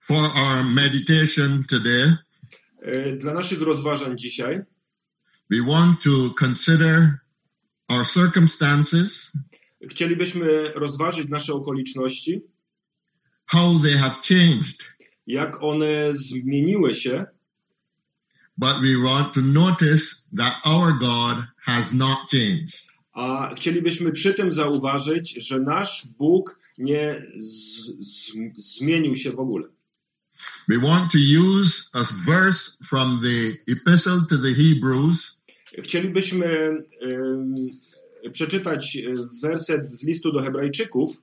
For our meditation today, Dla naszych rozważań dzisiaj we want to consider our circumstances, chcielibyśmy rozważyć nasze okoliczności, how they have changed, jak one zmieniły się, but we want to notice that our God has not changed. a chcielibyśmy przy tym zauważyć, że nasz Bóg nie zmienił się w ogóle. We want to use a verse from the Epistle to the Hebrews, Chcielibyśmy przeczytać werset z listu do Hebrajczyków,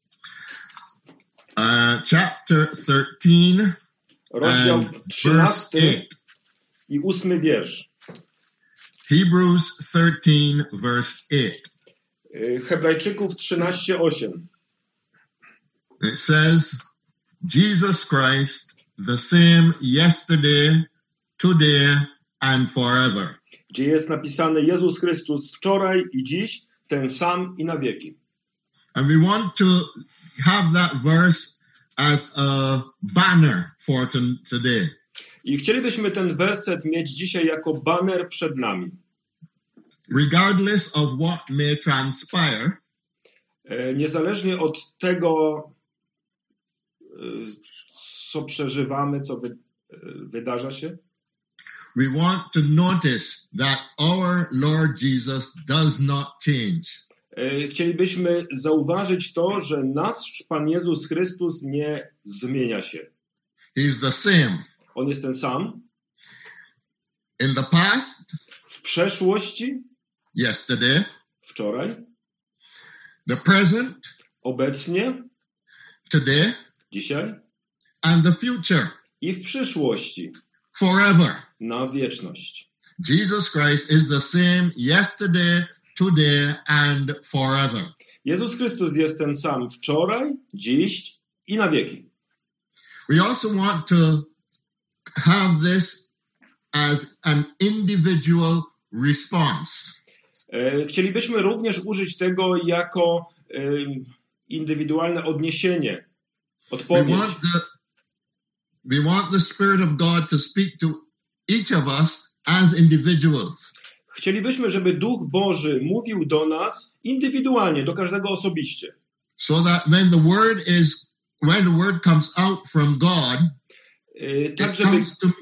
chapter 13, rozdział and verse 13 8. i 8 wiersz. Hebrews 13, verse 8. Hebrajczyków 13:8. It says, Jesus Christ, the same yesterday, today, and forever. Gdzie jest napisane Jezus Chrystus wczoraj i dziś, ten sam i na wieki. And we want to have that verse as a banner for today. I chcielibyśmy ten werset mieć dzisiaj jako baner przed nami. Regardless of what may transpire, Niezależnie od tego, co przeżywamy, co wydarza się, we want to notice that our Lord Jesus does not change. chcielibyśmy zauważyć to, że nasz Pan Jezus Chrystus nie zmienia się. He's the same. On jest ten sam In the past, w przeszłości, yesterday, wczoraj, the present, obecnie, today, dzisiaj and the future, i w przyszłości, forever. na wieczność. Jesus Christ is the same yesterday, today, and forever. Jezus Chrystus jest ten sam wczoraj, dziś i na wieki. We also want to have this as an individual response. Chcielibyśmy również użyć tego jako indywidualne odniesienie, odpowiedź. We want the Spirit of God to speak to each of us as individuals. Chcielibyśmy, żeby Duch Boży mówił do nas indywidualnie, do każdego osobiście. So that when the word comes out from God, Tak, it żeby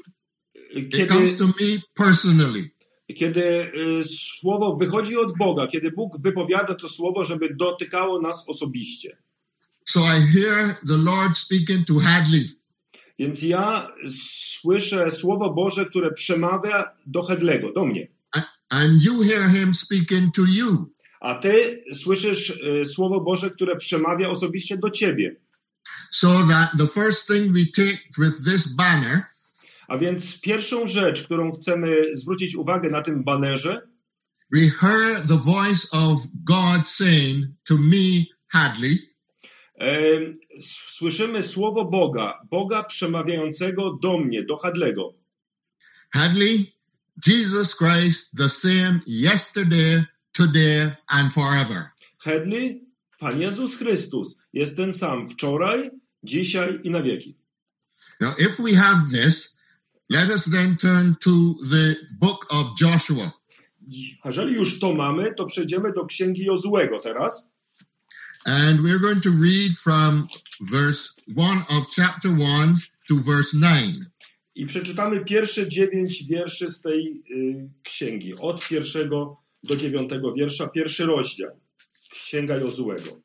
comes to me personally. kiedy słowo wychodzi od Boga, kiedy Bóg wypowiada to słowo, żeby dotykało nas osobiście. So I hear the Lord speaking to Hadley. Więc ja słyszę Słowo Boże, które przemawia do Hedlego, do mnie. And you hear him speaking to you. A ty słyszysz Słowo Boże, które przemawia osobiście do ciebie. So that the first thing we take with this banner A więc pierwszą rzecz, którą chcemy zwrócić uwagę na tym banerze, we hear the voice of God saying to me, Hadley, słyszymy Słowo Boga przemawiającego do mnie, do Hadlego. Hadley, Jesus Christ, the same yesterday, today, and forever. Hadley, Pan Jezus Chrystus jest ten sam wczoraj, dzisiaj i na wieki. Now, if we have this, let us then turn to the book of Joshua. Jeżeli już to mamy, to przejdziemy do Księgi Jozuego teraz. And we're going to read from verse 1 of chapter 1 to verse 9. I przeczytamy pierwsze 9 wierszy z tej księgi. Od 1 do 9 wiersza, pierwszy rozdział. Księga Jozuego.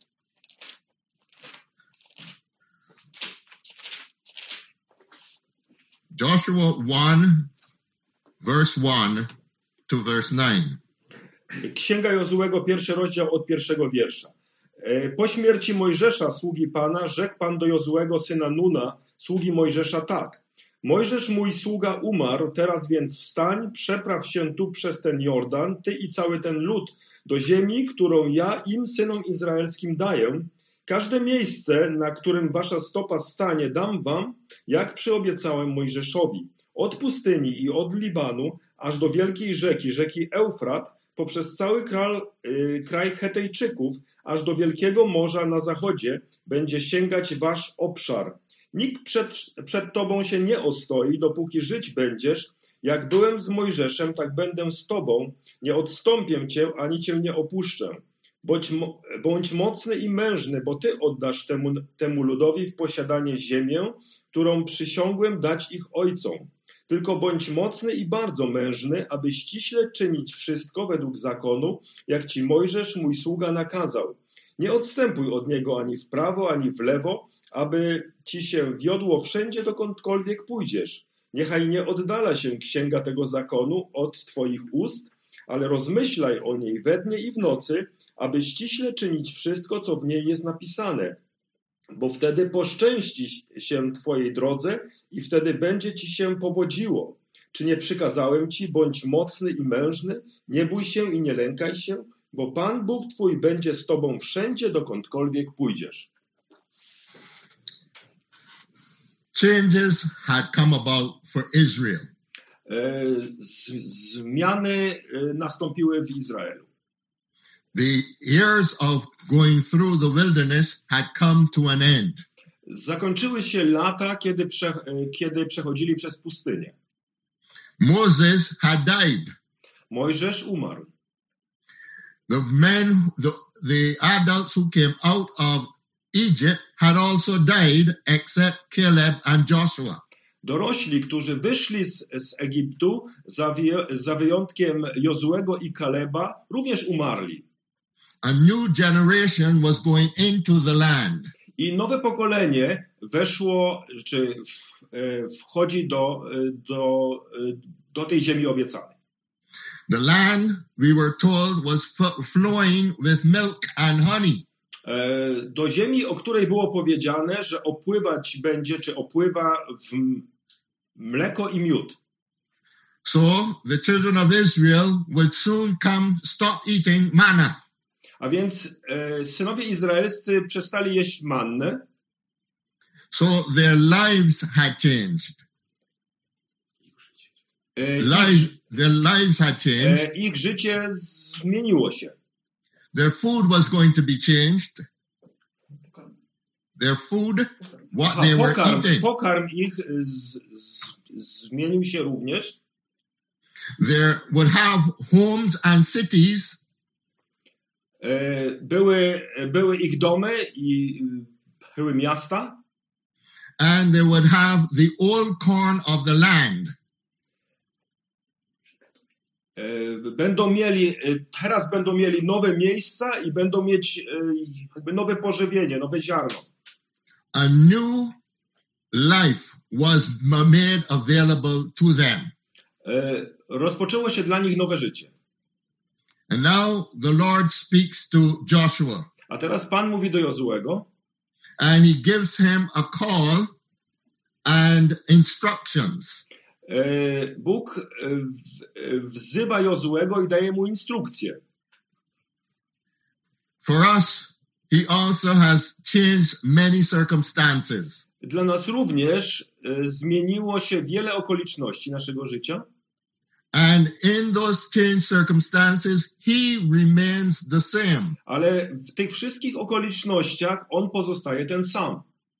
Joshua 1, verse 1 to verse 9. Księga Jozuego, pierwszy rozdział od pierwszego wiersza. Po śmierci Mojżesza, sługi Pana, rzekł Pan do Jozuego, syna Nuna, sługi Mojżesza tak. Mojżesz mój sługa umarł, teraz więc wstań, przepraw się tu przez ten Jordan, ty i cały ten lud, do ziemi, którą ja im, synom izraelskim, daję. Każde miejsce, na którym wasza stopa stanie, dam wam, jak przyobiecałem Mojżeszowi. Od pustyni i od Libanu, aż do wielkiej rzeki Eufrat, poprzez cały kraj Hetejczyków, aż do wielkiego morza na zachodzie, będzie sięgać wasz obszar. Nikt przed tobą się nie ostoi, dopóki żyć będziesz. Jak byłem z Mojżeszem, tak będę z tobą. Nie odstąpię cię, ani cię nie opuszczę. Bądź mocny i mężny, bo ty oddasz temu ludowi w posiadanie ziemię, którą przysiągłem dać ich ojcom. Tylko bądź mocny i bardzo mężny, aby ściśle czynić wszystko według zakonu, jak ci Mojżesz, mój sługa, nakazał. Nie odstępuj od niego ani w prawo, ani w lewo, aby ci się wiodło wszędzie, dokądkolwiek pójdziesz. Niechaj nie oddala się księga tego zakonu od twoich ust, ale rozmyślaj o niej we dnie i w nocy, aby ściśle czynić wszystko, co w niej jest napisane. Bo wtedy poszczęści się twojej drodze i wtedy będzie ci się powodziło. Czy nie przykazałem ci, bądź mocny i mężny, nie bój się i nie lękaj się, bo Pan Bóg twój będzie z tobą wszędzie, dokądkolwiek pójdziesz. Changes had come about for Israel. Zmiany nastąpiły w Izraelu. The years of going through the wilderness had come to an end. Zakończyły się lata, kiedy przechodzili przez pustynię. Moses had died. Mojżesz umarł. The adults who came out of Egypt had also died, except Caleb and Joshua. Dorośli, którzy wyszli z Egiptu, za wyjątkiem Jozuego i Kaleba, również umarli. A new generation was going into the land. I nowe pokolenie weszło, czy wchodzi do tej ziemi obiecanej. The land, we were told, was flowing with milk and honey. Do ziemi, o której było powiedziane, że opływać będzie, czy opływa w mleko i miód. So the children of Israel would soon stop eating manna. A więc synowie izraelscy przestali jeść mannę. So their lives had changed. Their lives had changed. Ich życie zmieniło się. Their food was going to be changed. Their food, what they were eating. Pokarm ich zmienił się również. They would have homes and cities. Były ich domy i były miasta. And they would have the old corn of the land. Teraz będą mieli nowe miejsca i będą mieć nowe pożywienie, nowe ziarno. A new life was made available to them. Rozpoczęło się dla nich nowe życie. And now the Lord speaks to Joshua. A teraz Pan mówi do Jozuego. And he gives him a call and instructions. Bóg wzywa Jozuego i daje mu instrukcje. For us, he also has changed many circumstances. Dla nas również zmieniło się wiele okoliczności naszego życia. And in those changed circumstances, he remains the same. Ale w tych wszystkich okolicznościach on pozostaje ten sam.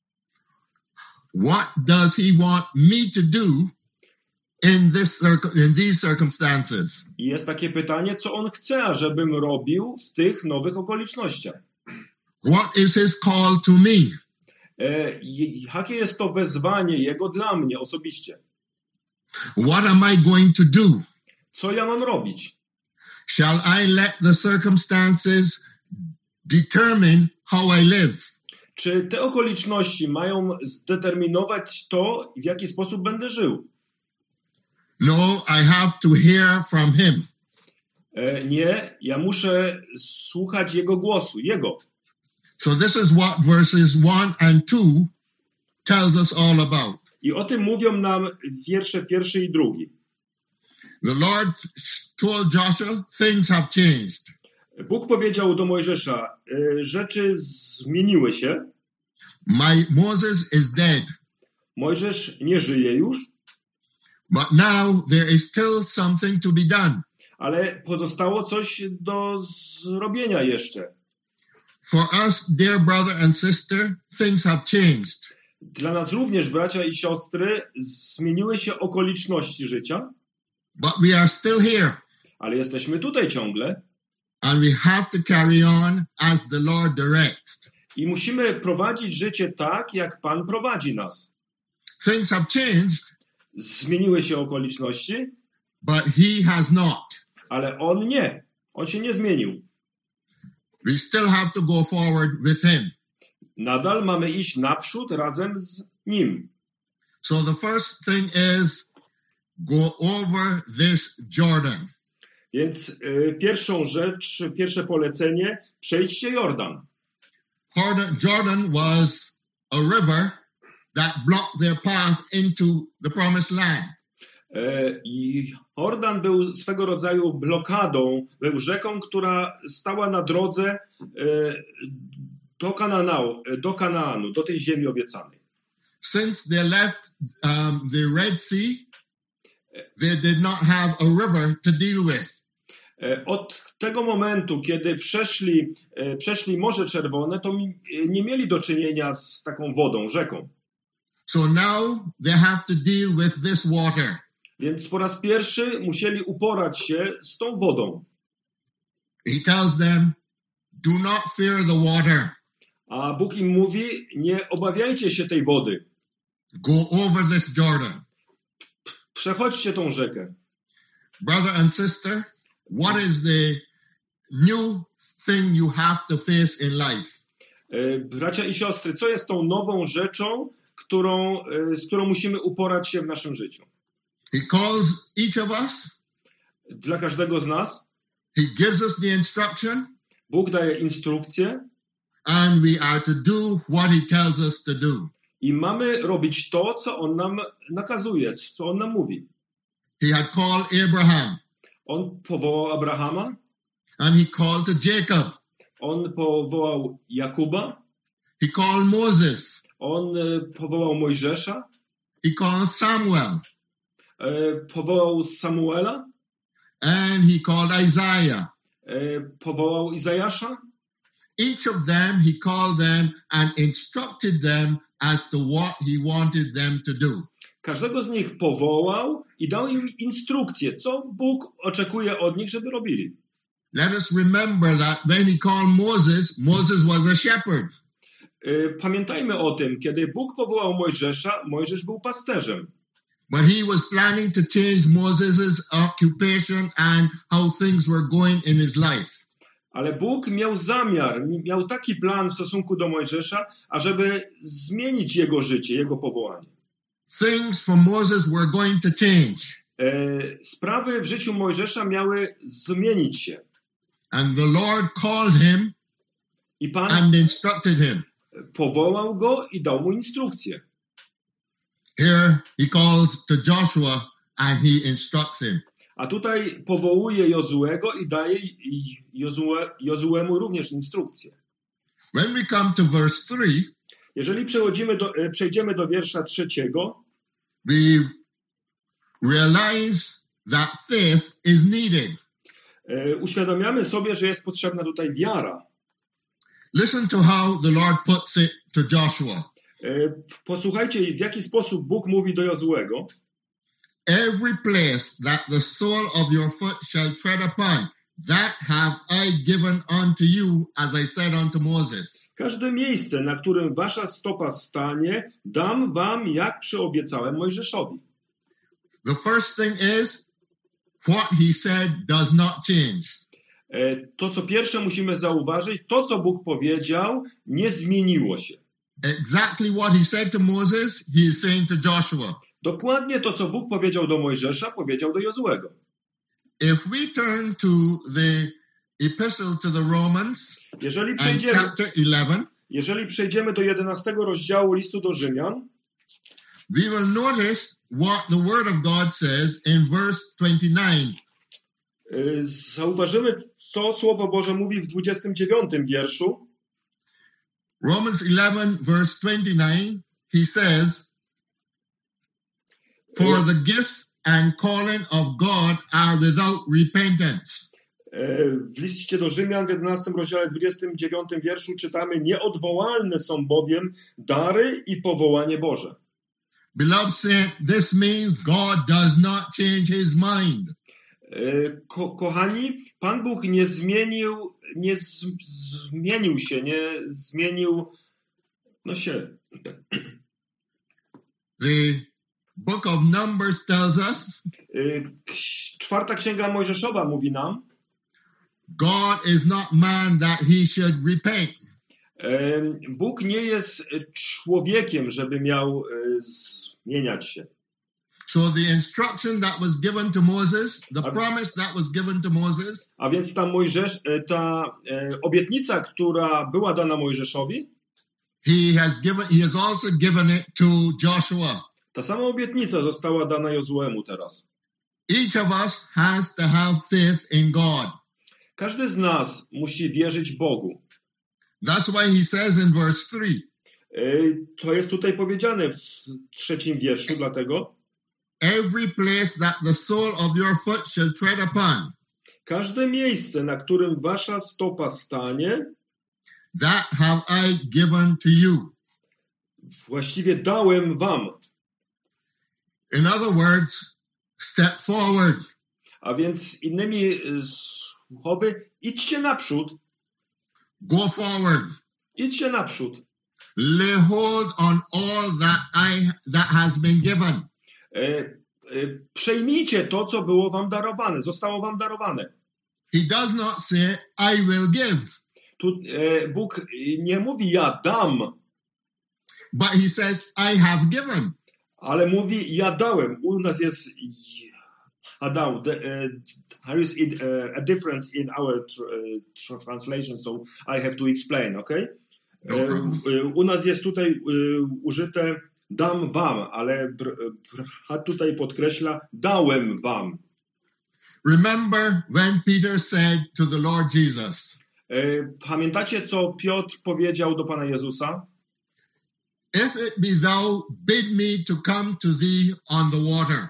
What does he want me to do in these circumstances? I jest takie pytanie, co on chce, żebym robił w tych nowych okolicznościach. What is his call to me? Jakie jest to wezwanie jego dla mnie osobiście? What am I going to do? Co ja mam robić? Shall I let the circumstances determine how I live? Czy te okoliczności mają zdeterminować to, w jaki sposób będę żył? No, I have to hear from him. Nie, ja muszę słuchać jego głosu, jego. So this is what verses 1 and 2 tells us all about. I o tym mówią nam wiersze 1 i 2. The Lord told Joshua, things have changed. Bóg powiedział do Mojżesza, rzeczy zmieniły się. Moses is dead. Mojżesz nie żyje już. But now there is still something to be done. Ale pozostało coś do zrobienia jeszcze. For us, dear brother and sister, things have changed. Dla nas również, bracia i siostry, zmieniły się okoliczności życia, but we are still here. ale jesteśmy tutaj ciągle And we have to carry on as the Lord directs. i musimy prowadzić życie tak, jak Pan prowadzi nas. Things have changed, Zmieniły się okoliczności, but He has not. ale On nie. On się nie zmienił. We still have to go forward with Him. Nadal mamy iść naprzód razem z Nim. So the first thing is go over this Jordan. Więc pierwszą rzecz, pierwsze polecenie, przejdźcie Jordan. Jordan was a river that blocked their path into the promised land. I Jordan był swego rodzaju blokadą, był rzeką, która stała na drodze do Kanaanu, do tej ziemi obiecanej. Since they left the Red Sea, they did not have a river to deal with. Od tego momentu, kiedy przeszli Morze Czerwone, to nie mieli do czynienia z taką wodą, rzeką. So now they have to deal with this water. Więc po raz pierwszy musieli uporać się z tą wodą. He tells them, do not fear the water. A Bóg im mówi, nie obawiajcie się tej wody. Go over this Jordan. Przechodźcie tą rzekę. Brother and sister, what is the new thing you have to face in life? Bracia i siostry, co jest tą nową rzeczą, z którą musimy uporać się w naszym życiu? He calls each of us. Dla każdego z nas. He gives us the instruction. Bóg daje instrukcję. And we are to do what He tells us to do. I mamy robić to, co On nam nakazuje, co On nam mówi. He had called Abraham. On powołał Abrahama. And He called to Jacob. On powołał Jakuba. He called Moses. On powołał Mojżesza. He called Samuel. Powołał Samuela. And He called Isaiah. Powołał Izajasza. Each of them, He called them and instructed them as to what He wanted them to do. Każdego z nich powołał i dał im instrukcję, co Bóg oczekuje od nich, żeby robili. Let us remember that when He called Moses, Moses was a shepherd. Pamiętajmy o tym, kiedy Bóg powołał Mojżesza, Mojżesz był pasterzem. But He was planning to change Moses' occupation and how things were going in his life. Ale Bóg miał taki plan w stosunku do Mojżesza, ażeby zmienić jego życie, jego powołanie. Things for Moses were going to change. Sprawy w życiu Mojżesza miały zmienić się. And the Lord called him I Pan and instructed him. Powołał go i dał mu instrukcję. Here He calls to Joshua and He instructs him. A tutaj powołuje Jozuego i daje Jozuemu również instrukcję. When we come to verse 3, jeżeli przejdziemy do wiersza 3, we realize that faith is needed. Uświadamiamy sobie, że jest potrzebna tutaj wiara. Listen to how the Lord puts it to Joshua. Posłuchajcie, w jaki sposób Bóg mówi do Jozuego. Every place that the sole of your foot shall tread upon, that have I given unto you, as I said unto Moses. Każde miejsce, na którym wasza stopa stanie, dam wam, jak przyobiecałem Mojżeszowi. The first thing is, what He said does not change. To, co pierwsze musimy zauważyć, to, co Bóg powiedział, nie zmieniło się. Exactly what He said to Moses, He is saying to Joshua. Dokładnie to, co Bóg powiedział do Mojżesza, powiedział do Jozuego. If we turn to the epistle to the Romans, jeżeli przejdziemy do 11 rozdziału listu do Rzymian, we will notice what the Word of God says in verse 29. Zauważymy, co Słowo Boże mówi w 29 wierszu. Romans 11, verse 29, He says, for the gifts and calling of God are without repentance. W liście do Rzymian w 11 rozdziale 29 wierszu czytamy: nieodwołalne są bowiem dary i powołanie Boże. Beloved saint, this means God does not change his mind. Kochani, Pan Bóg nie zmienił się. The book of Numbers tells us 4 Księga Mojżeszowa mówi nam: God is not man that he should repent. Bóg nie jest człowiekiem, żeby miał zmieniać się. So the instruction that was given to Moses, the promise that was given to Moses, a więc ta obietnica, która była dana Mojżeszowi, he has also given it to Joshua. Ta sama obietnica została dana Jozuemu teraz. Each of us has to have faith in God. Każdy z nas musi wierzyć Bogu. That's why he says in verse 3. To jest tutaj powiedziane w 3 wierszu, dlatego every place that the sole of your foot shall tread upon. Każde miejsce, na którym wasza stopa stanie, that have I given to you. Właściwie dałem wam. In other words, step forward. A więc innymi słowy, idźcie naprzód. Go forward. Idźcie naprzód. Lay hold on all that has been given. Przejmijcie to, co było wam darowane, zostało wam darowane. He does not say, I will give. Tu Bóg nie mówi, ja dam. But he says, I have given. Ale mówi, ja dałem. U nas jest dał. There is a difference in our translation, so I have to explain, okay? U nas jest tutaj użyte dam wam, ale tutaj podkreśla dałem wam. Remember when Peter said to the Lord Jesus. Pamiętacie, co Piotr powiedział do Pana Jezusa? If it be thou, bid me to come to thee on the water.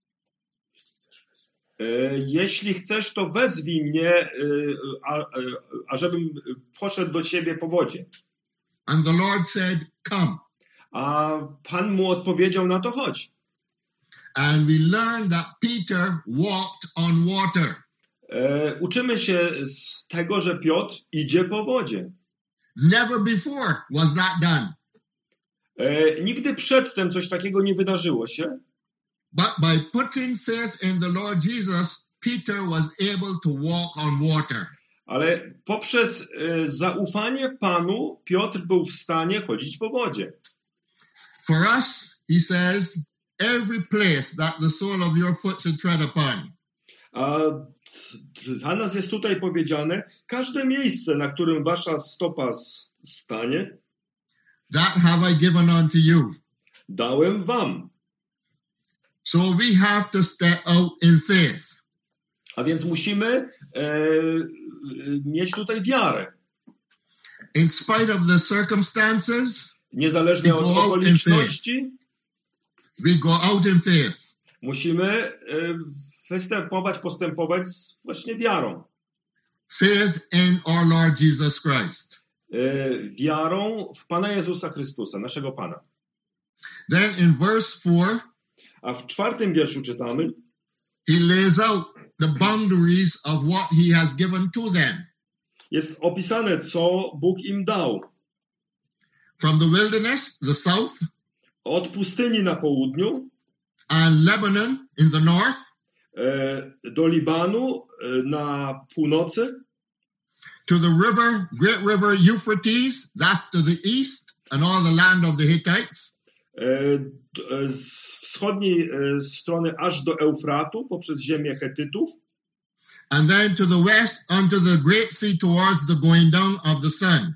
Jeśli chcesz, to wezwij mnie, ażebym poszedł do ciebie po wodzie. And the Lord said, come. A Pan mu odpowiedział na to, chodź. And we learn that Peter walked on water. Uczymy się z tego, że Piotr idzie po wodzie. Never before was that done. Nigdy przedtem coś takiego nie wydarzyło się. But by putting faith in the Lord Jesus, Peter was able to walk on water. Ale poprzez zaufanie Panu, Piotr był w stanie chodzić po wodzie. For us, he says, every place that the sole of your foot should tread upon. A dla nas jest tutaj powiedziane, każde miejsce, na którym wasza stopa stanie, that have I given unto you. Dałem wam. So we have to step out in faith. A więc musimy mieć tutaj wiarę. In spite of the circumstances, niezależnie od okoliczności, we go out in faith. Musimy postępować właśnie wiarą. Faith in our Lord Jesus Christ. Wiarą w Pana Jezusa Chrystusa, naszego Pana. Then in verse 4, a w 4 wierszu czytamy, he lays out the boundaries of what he has given to them. Jest opisane, co Bóg im dał. From the wilderness, the south, od pustyni na południu, and Lebanon in the north, do Libanu na północy, to the river, great river Euphrates, that's to the east, and all the land of the Hittites. Z wschodniej strony aż do Eufratu, poprzez ziemię Chetytów. And then to the west, unto the great sea towards the going down of the sun.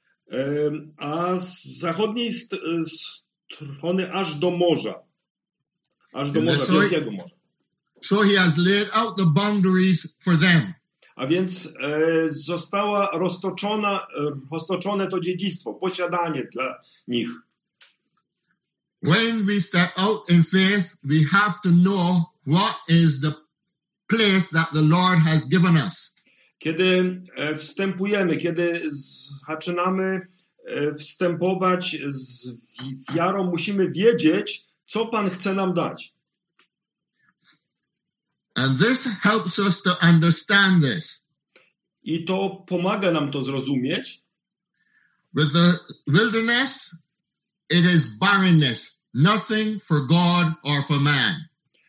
A z zachodniej strony aż do morza. Aż do morza, Wielkiego Morza. So he has laid out the boundaries for them. A więc została roztoczone to dziedzictwo, posiadanie dla nich. When we step out in faith, we have to know what is the place that the Lord has given us. Kiedy wstępujemy, kiedy zaczynamy wstępować z wiarą, musimy wiedzieć, co Pan chce nam dać. And this helps us to understand this. I to pomaga nam to zrozumieć. With the wilderness, it is barrenness, nothing for God or for man.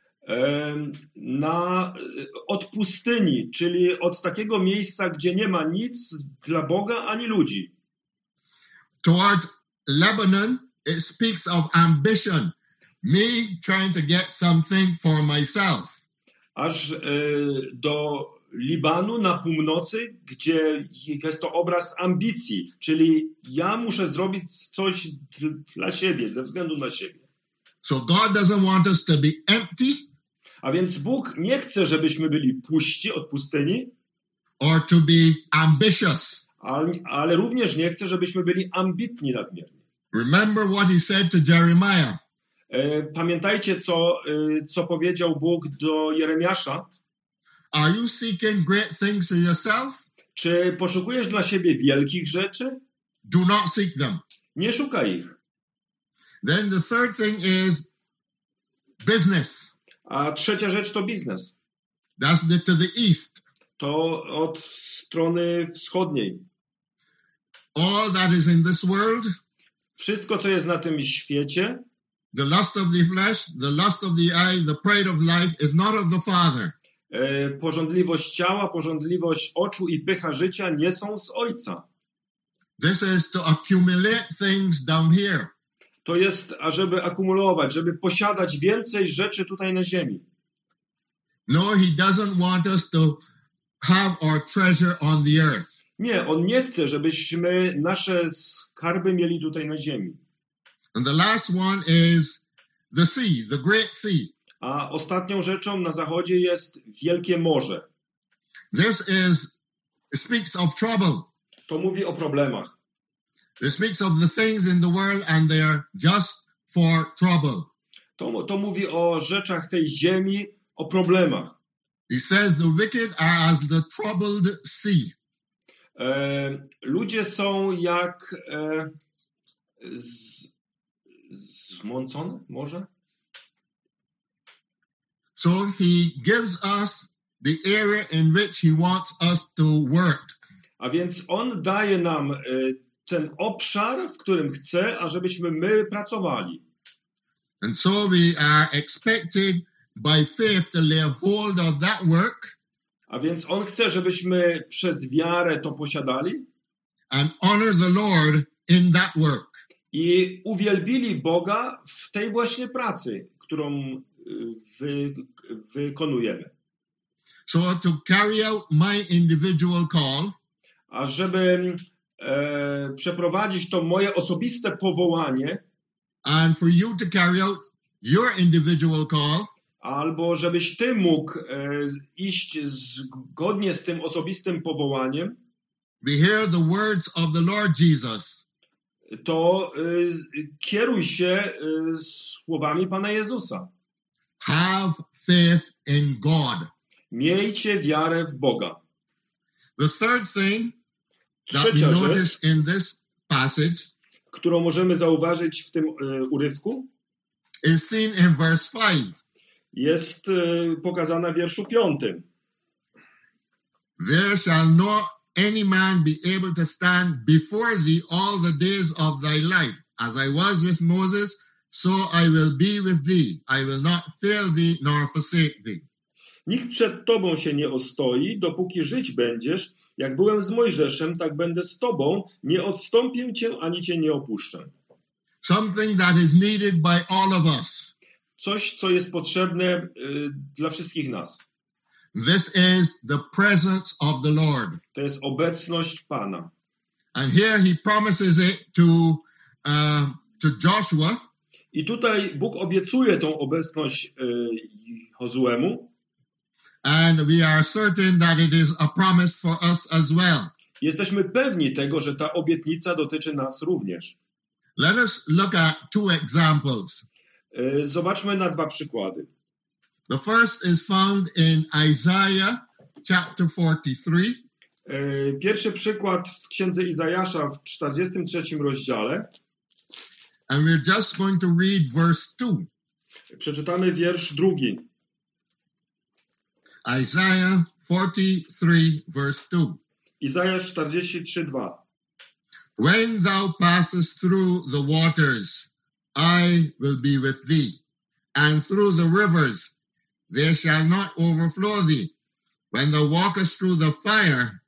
Od pustyni, czyli od takiego miejsca, gdzie nie ma nic dla Boga ani ludzi. Towards Lebanon, it speaks of ambition, me trying to get something for myself. Aż do Libanu na północy, gdzie jest to obraz ambicji, czyli ja muszę zrobić coś dla siebie, ze względu na siebie. So God doesn't want us to be empty, a więc Bóg nie chce, żebyśmy byli puści od pustyni, or to be ambitious. Ale również nie chce, żebyśmy byli ambitni nadmiernie. Remember what he said to Jeremiah. Pamiętajcie, co powiedział Bóg do Jeremiasza. Are you seeking great things for yourself? Czy poszukujesz dla siebie wielkich rzeczy? Do not seek them. Nie szukaj ich. Then the third thing is business. A trzecia rzecz to biznes. That's to the east. To od strony wschodniej. All that is in this world, wszystko, co jest na tym świecie, the lust of the flesh, the lust of the eye, the pride of life is not of the Father. Pożądliwość ciała, pożądliwość oczu i pycha życia nie są z Ojca. This is to accumulate things down here. To jest, ażeby akumulować, żeby posiadać więcej rzeczy tutaj na ziemi. No, he doesn't want us to have our treasure on the earth. Nie, on nie chce, żebyśmy nasze skarby mieli tutaj na ziemi. And the last one is the sea, the great sea. A ostatnią rzeczą na zachodzie jest wielkie morze. This speaks of trouble. To mówi o problemach. It speaks of the things in the world and they are just for trouble. To mówi o rzeczach tej ziemi, o problemach. He says the wicked are as the troubled sea. Ludzie są jak zmącone może? So he gives us the area in which he wants us to work. A więc on daje nam ten obszar, w którym chce, ażebyśmy my pracowali. And so we are expected by faith to lay hold of that work. A więc on chce, żebyśmy przez wiarę to posiadali. And honor the Lord in that work. I uwielbili Boga w tej właśnie pracy, którą wykonujemy. So to carry out my individual call. A żeby przeprowadzić to moje osobiste powołanie. And for you to carry out your individual call. Albo żebyś ty mógł iść zgodnie z tym osobistym powołaniem. We hear the words of the Lord Jesus. To kieruj się słowami Pana Jezusa. Have faith in God. Miejcie wiarę w Boga. The third thing that we Trzecia notice rzecz, in this passage, którą możemy zauważyć w tym urywku, is seen in verse 5. Jest pokazana w wierszu 5. There shall no any man be able to stand before thee all the days of thy life. As I was with Moses, so I will be with thee. I will not fail thee nor forsake thee. Nikt przed tobą się nie ostoi, dopóki żyć będziesz. Jak byłem z Mojżeszem, tak będę z tobą. Nie odstąpię cię, ani cię nie opuszczę. Something that is needed by all of us. Coś, co jest potrzebne dla wszystkich nas. This is the presence of the Lord. To jest obecność Pana. And here he promises it to Joshua. I tutaj Bóg obiecuje tą obecność Jozuemu. And we are certain that it is a promise for us as well. Jesteśmy pewni tego, że ta obietnica dotyczy nas również. Let us look at two examples. Zobaczmy na dwa przykłady. The first is found in Isaiah chapter 43. Pierwszy przykład w księdze Izajasza w 43 rozdziale. And we're just going to read verse 2. Przeczytamy wiersz 2. Isaiah 43, verse 2. Izajasz 43:2. When thou passest through the waters, I will be with thee, and through the rivers, they shall not overflow thee. When thou walkest through the fire,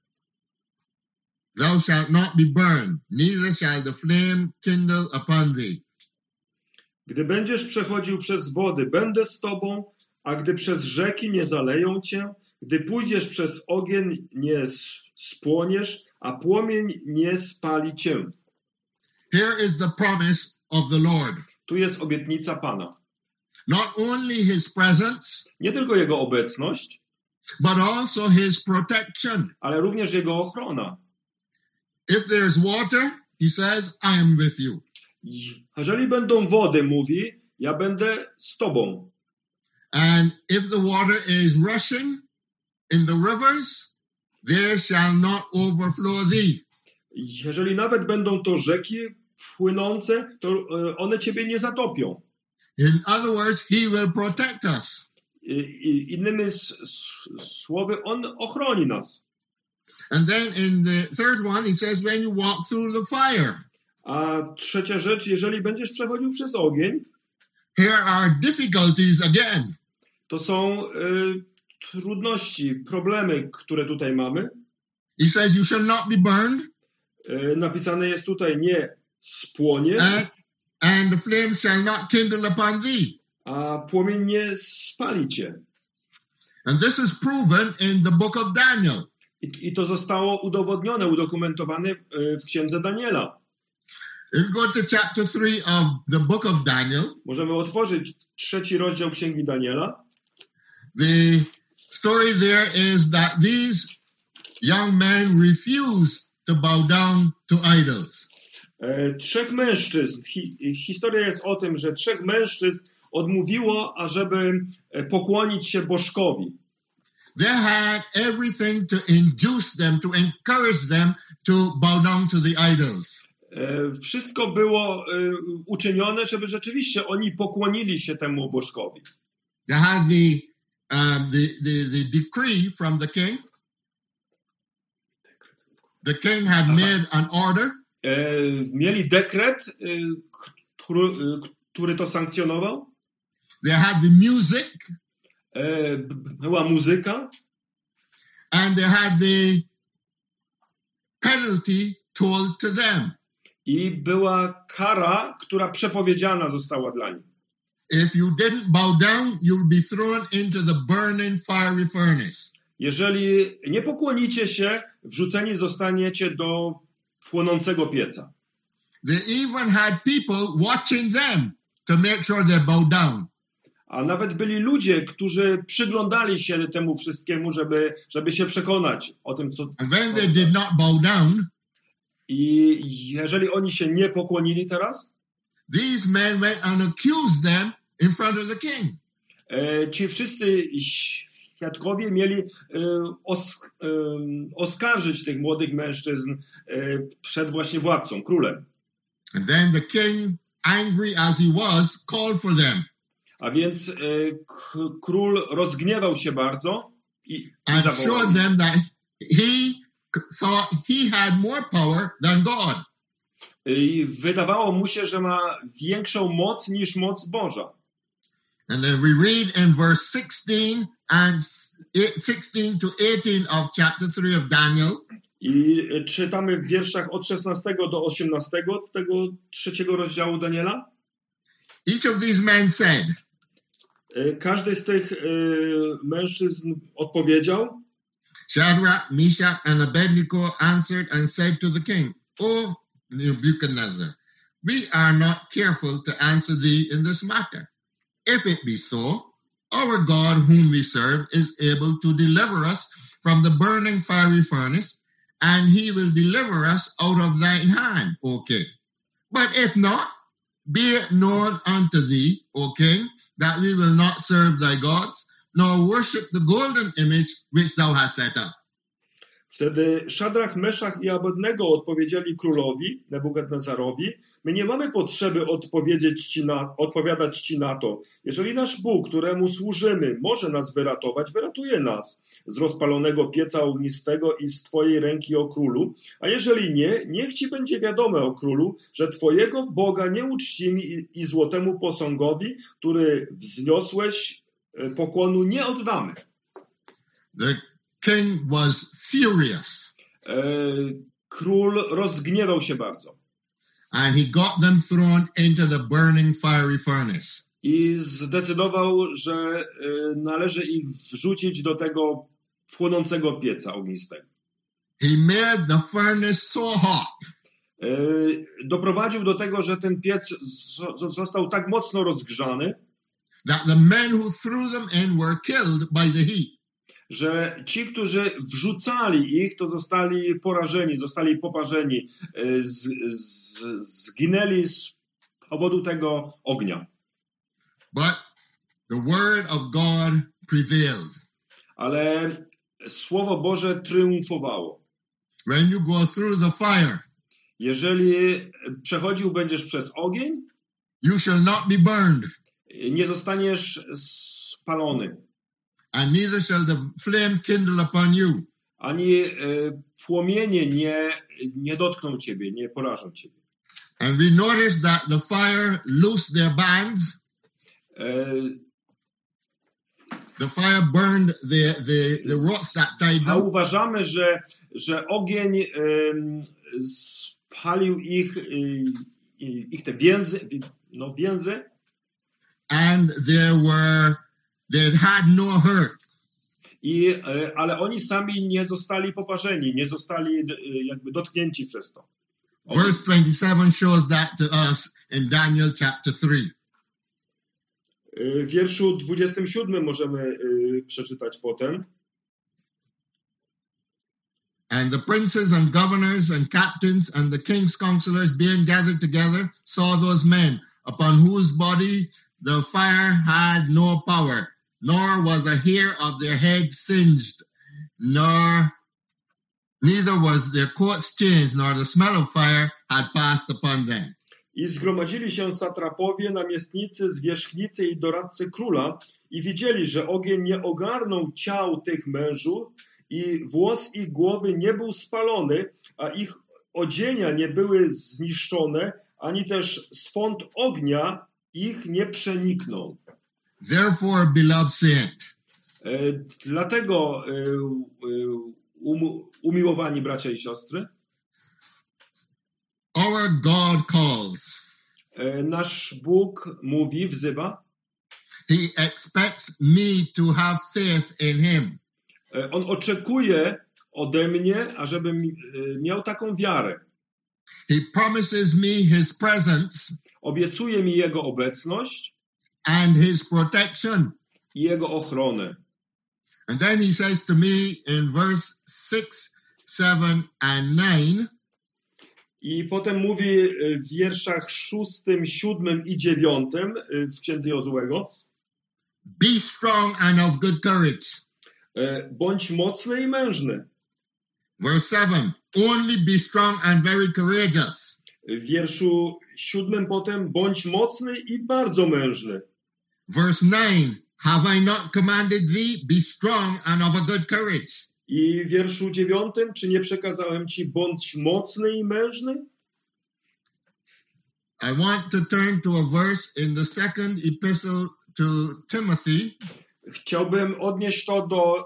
thou shalt not be burned, neither shall the flame kindle upon thee. Gdy będziesz przechodził przez wody, będę z tobą, a gdy przez rzeki nie zaleją cię, gdy pójdziesz przez ogień, nie spłoniesz, a płomień nie spali cię. Here is the promise of the Lord. Tu jest obietnica Pana. Not only his presence, Nie tylko Jego obecność, but also his protection. ale również Jego ochrona. If there's water, he says, I am with you. Jeżeli będą wody, mówi, ja będę z tobą. And if the water is rushing in the rivers, there shall not overflow thee. Jeżeli nawet będą to rzeki płynące, to one ciebie nie zatopią. In other words, he will protect us. Innymi słowy, On ochroni nas. And then in the third one, he says, when you walk through the fire. A trzecia rzecz, jeżeli będziesz przechodził przez ogień, Here are difficulties again. to są trudności, problemy, które tutaj mamy. He says, you shall not be burned, Napisane jest tutaj nie spłoniesz, and the flames shall not kindle upon thee. a płomień nie spali cię. And this is proven in the book of Daniel. I to zostało udowodnione, udokumentowane w księdze Daniela. If you go to chapter 3 of the book of Daniel, Możemy otworzyć 3 rozdział księgi Daniela. the story there is that these young men refused to bow down to idols. 3 mężczyzn. Historia jest o tym, że 3 mężczyzn odmówiło, ażeby pokłonić się bożkowi. They had everything to induce them, to encourage them to bow down to the idols. Wszystko było uczynione, żeby rzeczywiście oni pokłonili się temu bożkowi. They had the decree from the king. The king had made an order. Mieli dekret, który to sankcjonował. They had the music. Była muzyka. And they had the penalty told to them. I była kara, która przepowiedziana została dla nich. If you didn't bow down, you'll be thrown into the burning fiery furnace. Jeżeli nie pokłonicie się, wrzuceni zostaniecie do płonącego pieca. They even had people watching them to make sure they bow down. A nawet byli ludzie, którzy przyglądali się temu wszystkiemu, żeby się przekonać o tym, co... And when they did not bow down, I jeżeli oni się nie pokłonili teraz, these men went and accused them in front of the king. Ci wszyscy świadkowie mieli oskarżyć tych młodych mężczyzn przed właśnie władcą, królem. And then the king, angry as he was, called for them. A więc król rozgniewał się bardzo i And zawołał. showed them that he thought he had more power than God. I wydawało mu się, że ma większą moc niż moc Boża. And then we read in verse 16 and 16 to 18 of chapter 3 of Daniel. I czytamy w wierszach od 16 do 18 tego 3 rozdziału Daniela. Each of these men said, Każdy z tych mężczyzn odpowiedział. Shadrach, Meshach, and Abednego answered and said to the king, O Nebuchadnezzar, we are not careful to answer thee in this matter. If it be so, our God whom we serve is able to deliver us from the burning fiery furnace, and he will deliver us out of thine hand, O king. But if not, be it known unto thee, O king, that we will not serve thy gods, nor worship the golden image which thou hast set up. Wtedy Szadrach, Meszach i Abednego odpowiedzieli królowi Nebukadnezarowi: my nie mamy potrzeby odpowiadać ci na to. Jeżeli nasz Bóg, któremu służymy, może nas wyratować, wyratuje nas z rozpalonego pieca ognistego i z twojej ręki, o królu. A jeżeli nie, niech ci będzie wiadome, o królu, że twojego Boga nie uczcimy i złotemu posągowi, który wzniosłeś, pokłonu nie oddamy. The king was furious. Król rozgniewał się bardzo. And he got them thrown into the burning fiery furnace. I zdecydował, że należy ich wrzucić do tego płonącego pieca ognistego. He made the furnace so hot Doprowadził do tego, że ten piec został tak mocno rozgrzany, that the men who threw them in were killed by the heat. że ci, którzy wrzucali ich, to zostali porażeni, zostali poparzeni, zginęli z powodu tego ognia. But the word of God prevailed. Ale Słowo Boże triumfowało. When you go through the fire, jeżeli przechodził będziesz przez ogień, you shall not be burned, nie zostaniesz spalony. and neither shall the flame kindle upon you. Ani płomienie nie dotkną ciebie, nie porażą ciebie. And we notice that the fire loosed their bands. The fire burned the ropes that tied A them. uważamy, że ogień spalił ich te więzy, And they had no hurt. ale oni sami nie zostali poparzeni, nie zostali jakby dotknięci przez to. Verse 27 shows that to us in Daniel chapter 3. W wierszu 27 możemy przeczytać potem. And the princes and governors and captains and the king's counselors being gathered together saw those men upon whose body the fire had no power, nor was a hair of their head singed, neither was their coats changed, nor the smell of fire had passed upon them. I zgromadzili się satrapowie, namiestnicy, zwierzchnicy i doradcy króla i widzieli, że ogień nie ogarnął ciał tych mężów i włos ich głowy nie był spalony, a ich odzienia nie były zniszczone, ani też swąd ognia ich nie przeniknął. Therefore, beloved saint, Dlatego, umiłowani bracia i siostry, our God calls. nasz Bóg mówi, wzywa. He expects me to have faith in him. On oczekuje ode mnie, ażebym miał taką wiarę. He promises me his presence Obiecuje mi Jego obecność and his protection. i Jego ochronę. And then he says to me in verse 6, 7, and 9, I potem mówi w wierszach 6, 7 i 9 w Księdze Jozułego: be strong and of good courage. bądź mocny i mężny. Verse 7, only be strong and very courageous. W wierszu 7 potem: bądź mocny i bardzo mężny. Verse 9, have I not commanded thee, be strong and of a good courage. I w wierszu 9: czy nie przekazałem ci, bądź mocny i mężny? I want to turn to a verse in the second epistle to Timothy. Chciałbym odnieść to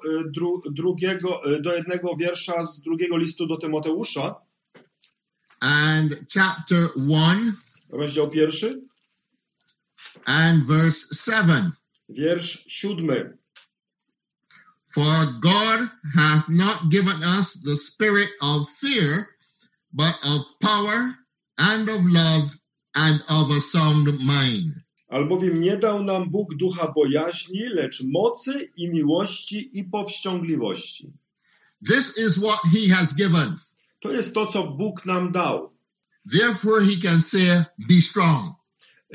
do jednego wiersza z drugiego listu do Tymoteusza. And chapter 1 Rozdział 1. and verse 7. Wiersz 7. For God hath not given us the spirit of fear, but of power and of love and of a sound mind. Albowiem nie dał nam Bóg ducha bojaźni, lecz mocy i miłości i powściągliwości. This is what he has given. To jest to, co Bóg nam dał. Therefore he can say, be strong.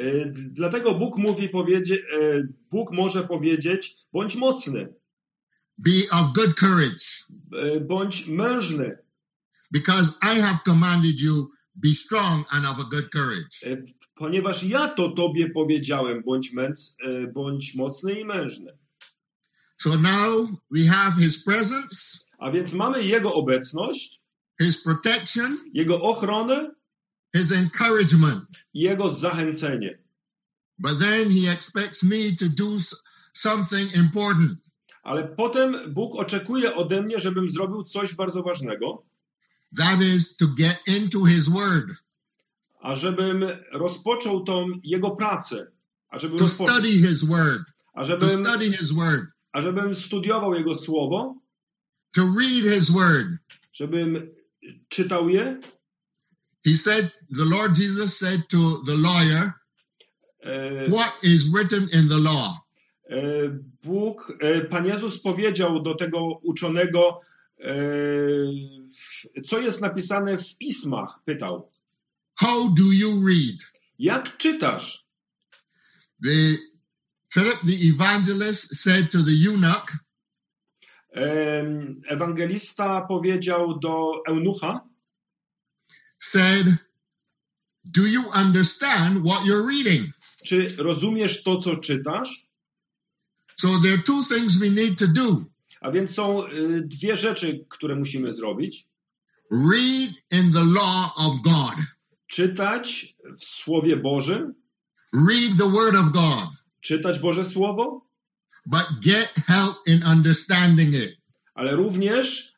Dlatego Bóg może powiedzieć, bądź mocny. Be of good courage, Bądź mężny, because I have commanded you, be strong and of a good courage. ponieważ ja to tobie powiedziałem, bądź mocny i mężny. So now we have his presence, A więc mamy Jego obecność, his protection, Jego ochronę his encouragement. i Jego zachęcenie. But then he expects me to do something important. Ale potem Bóg oczekuje ode mnie, żebym zrobił coś bardzo ważnego, That is to get into his word, a żebym rozpoczął tą Jego pracę, to study his word, a żebym studiował Jego Słowo, to read his word. żebym czytał je. He said, the Lord Jesus said to the lawyer, what is written in the law? Pan Jezus powiedział do tego uczonego, co jest napisane w pismach, pytał. How do you read? Jak czytasz? Philip the evangelist said to the eunuch, Ewangelista powiedział do eunucha, said, do you understand what you're reading? Czy rozumiesz to, co czytasz? So there are two things we need to do. A więc są dwie rzeczy, które musimy zrobić. Read in the law of God. Czytać w Słowie Bożym. Read the word of God. Czytać Boże Słowo. But get help in understanding it. Ale również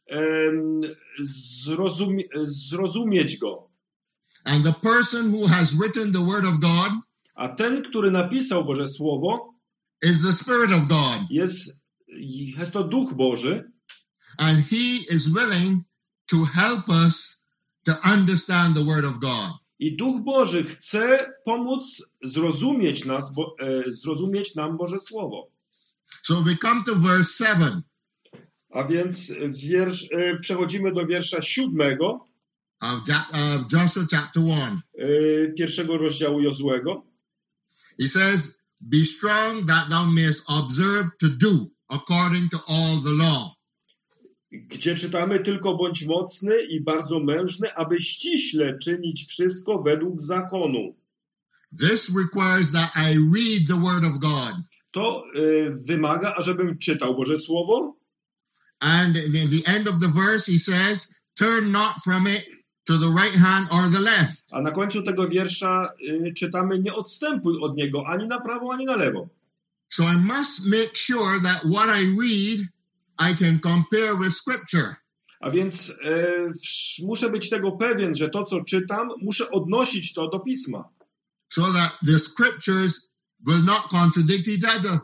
zrozumieć go. And the person who has written the word of God, a ten, który napisał Boże Słowo, is the Spirit of God. Jest to Duch Boży. And he is willing to help us to understand the word of God. I Duch Boży chce pomóc zrozumieć nam Boże Słowo. So we come to verse 7. A więc przechodzimy do wiersza 7 of Joshua chapter 1. Pierwszego rozdziału Jozłego. He says, be strong that thou mayest observe to do according to all the law. Gdzie czytamy, tylko bądź mocny i bardzo mężny, aby ściśle czynić wszystko według zakonu. This requires that I read the word of God. To wymaga, ażebym czytał Boże Słowo. And in the end of the verse he says, turn not from it to the right hand or the left. A na końcu tego wiersza czytamy, nie odstępuj od niego ani na prawo, ani na lewo. So I must make sure that what I read I can compare with scripture. A więc muszę być tego pewien, że to, co czytam, muszę odnosić to do Pisma. So that the scriptures will not contradict each other.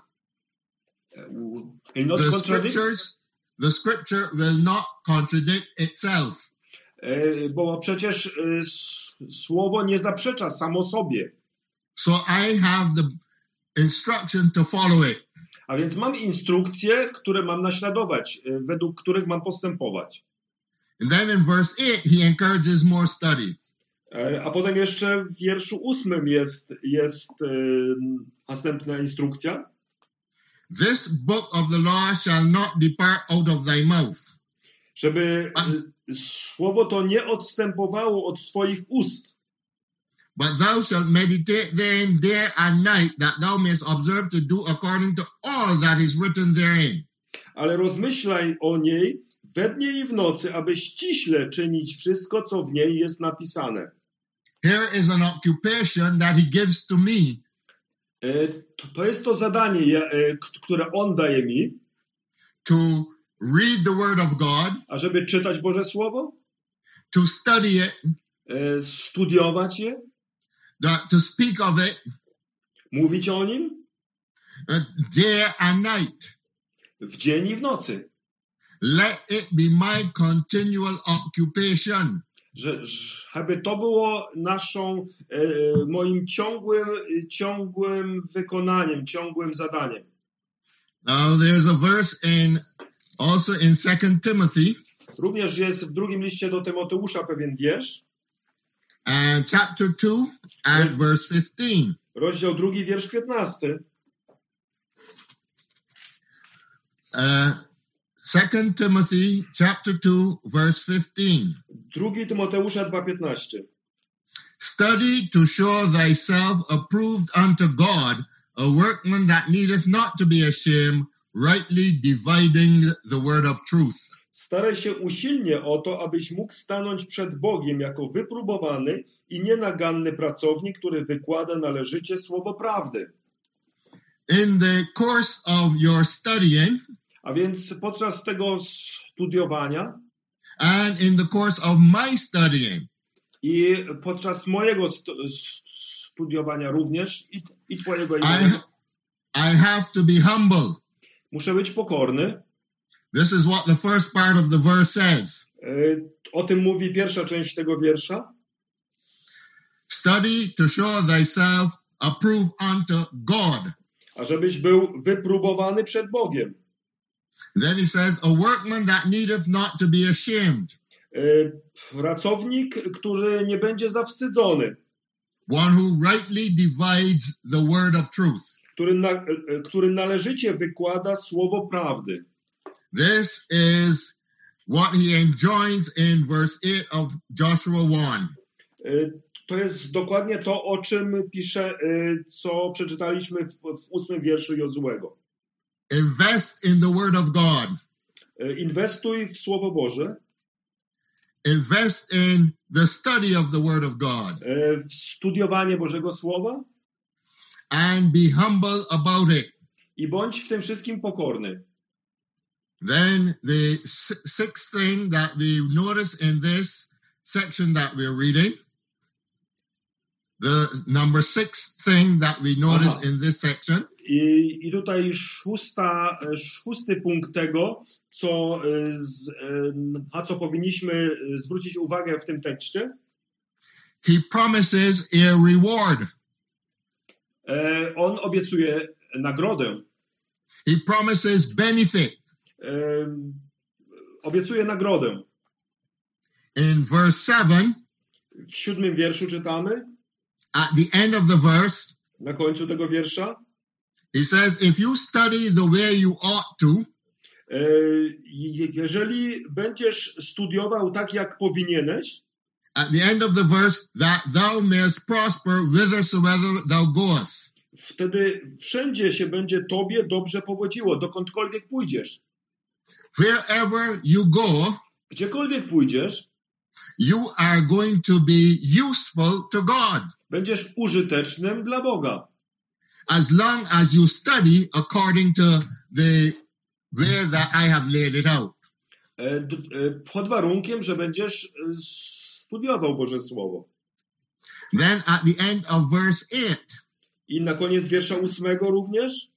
The scripture will not contradict itself. Bo przecież Słowo nie zaprzecza samo sobie. So I have the instruction to follow it. A więc mam instrukcje, które mam naśladować, według których mam postępować. And then in verse 8 he encourages more study. A potem jeszcze w wierszu 8 jest następna instrukcja. This book of the law shall not depart out of thy mouth. Żeby słowo to nie odstępowało od twoich ust. But thou shalt meditate therein day and night, that thou mayest observe to do according to all that is written therein. Ale rozmyślaj o niej we dnie i w nocy, aby ściśle czynić wszystko, co w niej jest napisane. Here is an occupation that he gives to me. To jest to zadanie, które on daje mi. To read the word of God. Ażeby czytać Boże Słowo. To study it. Studiować je. To speak of it. Mówić o nim. Day and night. W dzień i w nocy. Let it be my continual occupation. Żeby to było moim ciągłym wykonaniem, ciągłym zadaniem. Now there's a verse also in 2 Timothy. Również jest w drugim liście do Tymoteusza pewien wiersz. And chapter 2 and verse 15. Rozdział 2, wiersz 15. 2 Timothy chapter 2, verse 15. 2 Tymoteusza 2:15. Study to show thyself approved unto God, a workman that needeth not to be ashamed, rightly dividing the word of truth. Staraj się usilnie o to, abyś mógł stanąć przed Bogiem jako wypróbowany i nienaganny pracownik, który wykłada należycie słowo prawdy. In the course of your studying, A więc podczas tego studiowania and in the course of my studying, i podczas mojego studiowania również i twojego i mojego, I have to be humble. muszę być pokorny. This is what the first part of the verse says. O tym mówi pierwsza część tego wiersza. Study to show thyself approved unto God. A żebyś był wypróbowany przed Bogiem. Then he says, a workman that needeth not to be ashamed. Pracownik, który nie będzie zawstydzony. One who rightly divides the word of truth. Który należycie wykłada słowo prawdy. This is what he enjoins in verse 8 of Joshua 1. To jest dokładnie to, o czym pisze, co przeczytaliśmy w 8 wierszu Jozuego. Invest in the word of God. Inwestuj w Słowo Boże. Invest in the study of the word of God. W studiowanie Bożego Słowa. And be humble about it. I bądź w tym wszystkim pokorny. Then the sixth thing that we notice in this section that we're reading, the number 6 thing that we notice in this section. I tutaj szósty punkt tego, na co powinniśmy zwrócić uwagę w tym tekście. He promises a reward. On obiecuje nagrodę. He promises benefit. Obiecuje nagrodę. In verse 7, w 7 wierszu czytamy, at the end of the verse, na końcu tego wiersza, he says, if you study the way you ought to, jeżeli będziesz studiował tak, jak powinieneś, at the end of the verse, that thou mayest prosper whithersoever thou goest. Wtedy wszędzie się będzie tobie dobrze powodziło, dokądkolwiek pójdziesz. Wherever you go, gdziekolwiek pójdziesz, you are going to be useful to God. Będziesz użytecznym dla Boga. As long as you study according to the way that I have laid it out. Pod warunkiem, że będziesz studiował Boże Słowo. Then at the end of verse 8. I na koniec wiersza 8 również.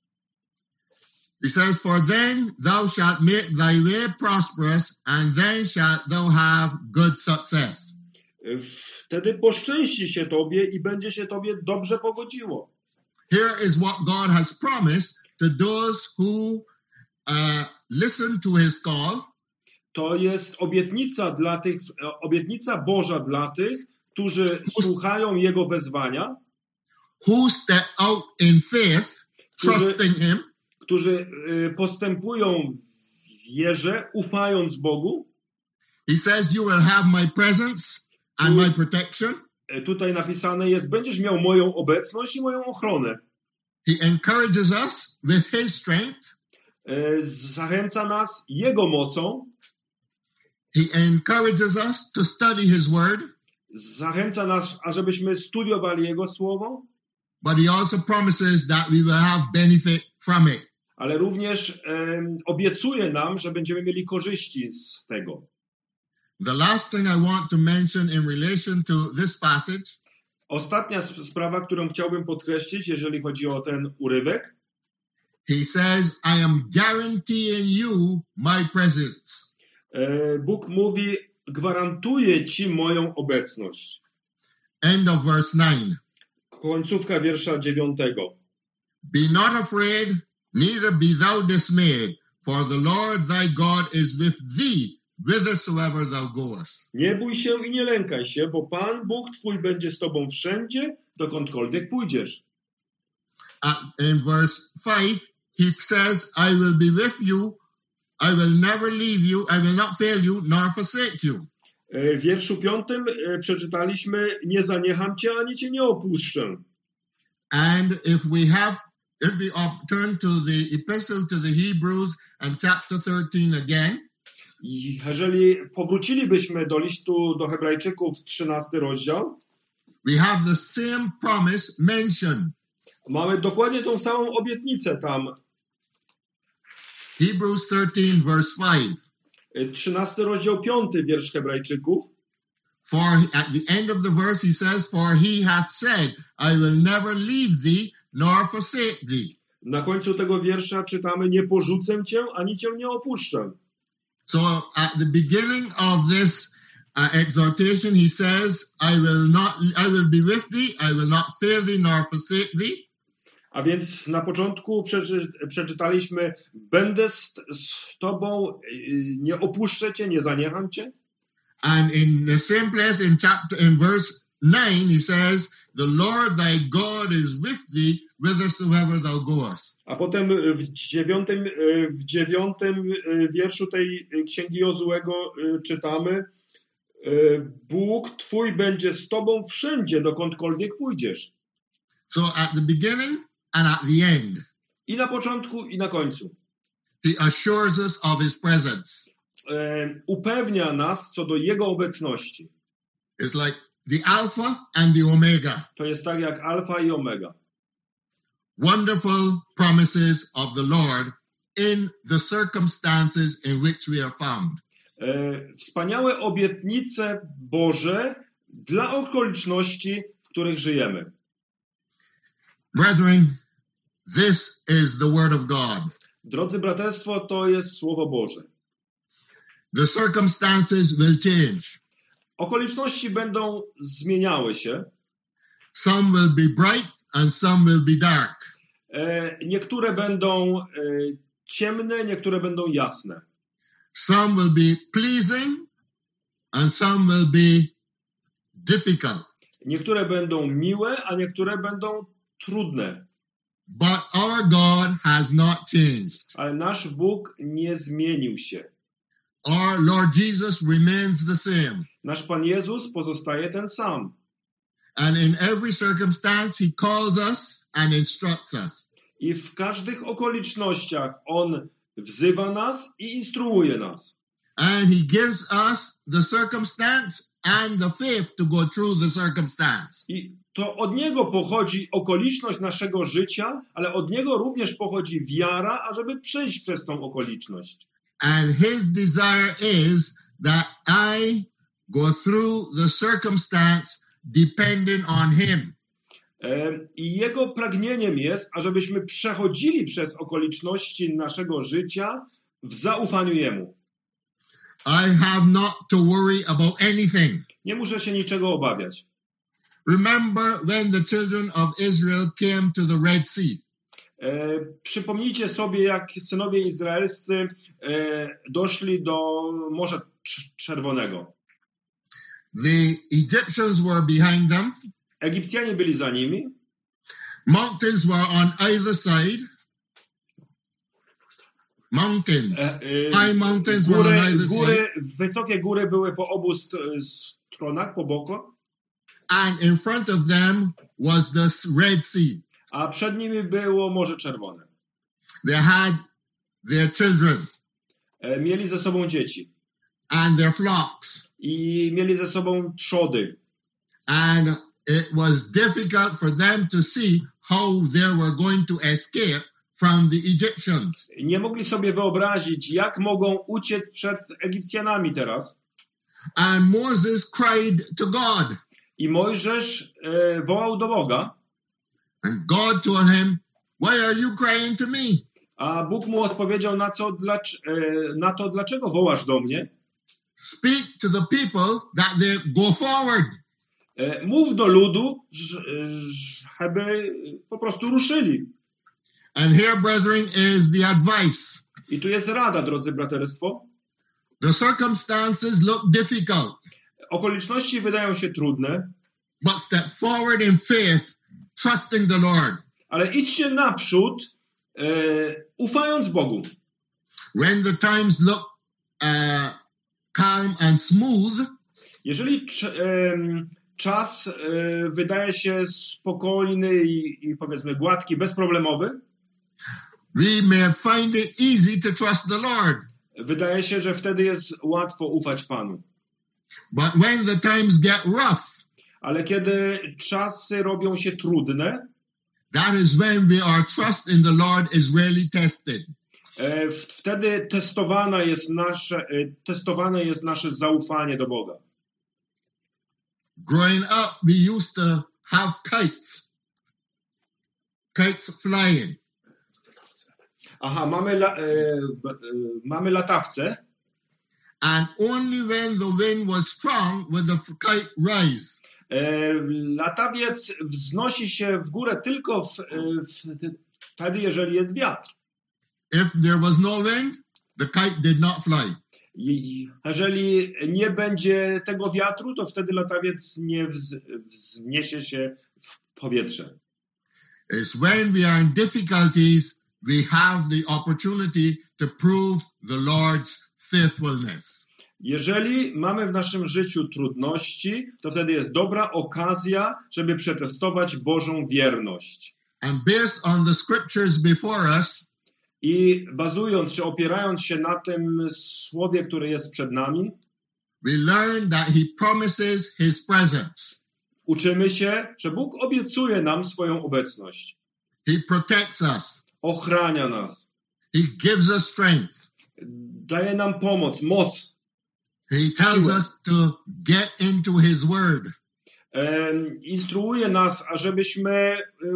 He says, for then thou shalt make thy way prosperous, and then shalt thou have good success. Wtedy poszczęści się tobie i będzie się tobie dobrze powodziło. Here is what God has promised to those who listen to his call. To jest obietnica Boża dla tych, którzy słuchają Jego wezwania, who step out in faith, trusting him, którzy postępują w wierze, ufając Bogu. He says, you will have my presence and my protection. Tutaj napisane jest, będziesz miał moją obecność i moją ochronę. He encourages us with his strength. Zachęca nas Jego mocą. He encourages us to study his word. Zachęca nas, ażebyśmy studiowali Jego Słowo. But he also promises that we will have benefit from it. Ale również obiecuje nam, że będziemy mieli korzyści z tego. The last thing I want to mention in relation to this passage. Ostatnia sprawa, którą chciałbym podkreślić, jeżeli chodzi o ten urywek. He says, I am guaranteeing you my presence. Bóg mówi, gwarantuję ci moją obecność. End of verse 9. Końcówka wiersza 9. Be not afraid, neither be thou dismayed, for the Lord thy God is with thee, whithersoever thou goest. Nie bój się i nie lękaj się, bo Pan Bóg twój będzie z tobą wszędzie, dokądkolwiek pójdziesz. In verse 5, he says, I will be with you I will never leave you, I will not fail you, nor forsake you. W wierszu 5 przeczytaliśmy: nie zaniecham cię, ani cię nie opuszczę. And if we turn to the epistle to the Hebrews and chapter 13 again, I jeżeli powrócilibyśmy do listu do Hebrajczyków, 13 rozdział, we have the same promise mentioned. mamy dokładnie tą samą obietnicę tam. Hebrews 13 verse 5. 13 rozdział, 5 wiersz Hebrajczyków. For at the end of the verse he says, for he hath said, I will never leave thee, nor forsake thee. Na końcu tego wiersza czytamy: nie porzucę cię, ani cię nie opuszczę. So at the beginning of this exhortation, he says, I will be with thee, I will not fail thee, nor forsake thee. A więc na początku przeczytaliśmy: będę z tobą, nie opuszczę cię, nie zaniecham cię. And in the same place in verse 9, he says, the Lord thy God is with thee whithersoever thou goest. A potem w dziewiątym wierszu tej księgi Jozuego czytamy: Bóg twój będzie z tobą wszędzie, dokądkolwiek pójdziesz. So at the beginning and at the end, I na początku, i na końcu. he assures us of his presence. Upewnia nas co do jego obecności. It's like the Alpha and the Omega. To jest tak jak alfa i omega. Wonderful promises of the Lord in the circumstances in which we are found. Wspaniałe obietnice Boże dla okoliczności, w których żyjemy. Brethren, this is the word of God. Drodzy braterstwo, to jest Słowo Boże. The circumstances will change. Okoliczności będą zmieniały się. Some will be bright and some will be dark. Niektóre będą ciemne, niektóre będą jasne. Some will be pleasing and some will be difficult. Niektóre będą miłe, a niektóre będą trudne. But our God has not changed. Ale nasz Bóg nie zmienił się. Our Lord Jesus remains the same. Nasz Pan Jezus pozostaje ten sam. And in every circumstance, he calls us and instructs us. I w każdych okolicznościach On wzywa nas i instruuje nas. And he gives us the circumstance and the faith to go through the circumstance. I to od Niego pochodzi okoliczność naszego życia, ale od Niego również pochodzi wiara, ażeby przejść przez tą okoliczność. And his desire is that I go through the circumstance depending on him. I Jego pragnieniem jest, ażebyśmy przechodzili przez okoliczności naszego życia w zaufaniu Jemu. I have not to worry about anything. Nie muszę się niczego obawiać. Remember when the children of Israel came to the Red Sea. Przypomnijcie sobie, jak synowie izraelscy doszli do Morza Czerwonego. The Egyptians were behind them. Egipcjanie byli za nimi. Mountains were on either side. Mountains. High mountains were on either side. Wysokie góry były po obu stronach, po boku. And in front of them was the Red Sea. A przed nimi było Morze Czerwone. They had their children. Mieli ze sobą dzieci. And their flocks. I mieli ze sobą trzody. And it was difficult for them to see how they were going to escape from the Egyptians. Nie mogli sobie wyobrazić, jak mogą uciec przed Egipcjanami teraz. And Moses cried to God. I Mojżesz wołał do Boga. And God told him, why are you crying to me? A Bóg mu odpowiedział na to, dlaczego wołasz do mnie? Speak to the people that they go forward. Mów do ludu, żeby po prostu ruszyli. And here, brethren, is the advice. I tu jest rada, drodzy braterstwo. The circumstances look difficult. Okoliczności wydają się trudne. But step forward in faith, trusting the Lord. Ale idźcie naprzód, ufając Bogu. When the times look calm and smooth, Jeżeli czas wydaje się spokojny i powiedzmy gładki, bezproblemowy, we may find it easy to trust the Lord. wydaje się, że wtedy jest łatwo ufać Panu. But when the times get rough, Ale kiedy czasy robią się trudne, that is when our trust in the Lord is really tested. wtedy testowane jest nasze zaufanie do Boga. Growing up, we used to have kites flying. Aha, mamy latawce. And only when the wind was strong would the kite rise. Latawiec wznosi się w górę tylko wtedy, jeżeli jest wiatr. If there was no wind, the kite did not fly. Jeżeli nie będzie tego wiatru, to wtedy latawiec nie wzniesie się w powietrze. It's when we are in difficulties, we have the opportunity to prove the Lord's faithfulness. Jeżeli mamy w naszym życiu trudności, to wtedy jest dobra okazja, żeby przetestować Bożą wierność. And based on the scriptures before us, I bazując, czy opierając się na tym słowie, które jest przed nami, we learn that He promises His presence. uczymy się, że Bóg obiecuje nam swoją obecność. He protects us. Ochrania nas. He gives us strength. Daje nam pomoc, moc. He tells us to get into His word. Instruuje nas, ażebyśmy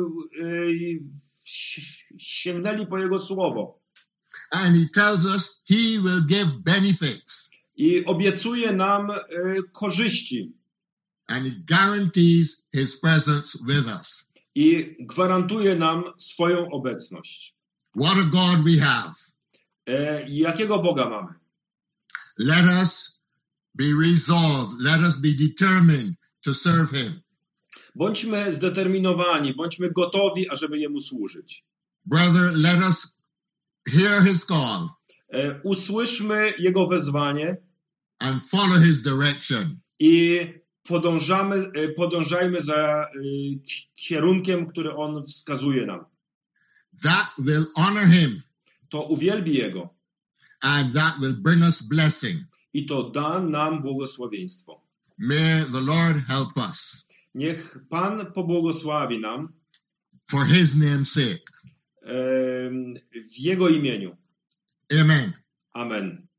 sięgnęli po Jego słowo. And He tells us He will give benefits. I obiecuje nam korzyści. And He guarantees His presence with us. I gwarantuje nam swoją obecność. What a God we have. Jakiego Boga mamy? Let us be resolved. Let us be determined to serve Him. Bądźmy zdeterminowani, bądźmy gotowi, ażeby Jemu służyć. Brother, let us hear His call. Usłyszmy Jego wezwanie and follow His direction. i podążajmy za kierunkiem, który On wskazuje nam. That will honor Him. To uwielbi Jego. And that will bring us blessing. I to da nam błogosławieństwo. May the Lord help us. Niech Pan pobłogosławi nam for His name's sake. w Jego imieniu. Amen. Amen.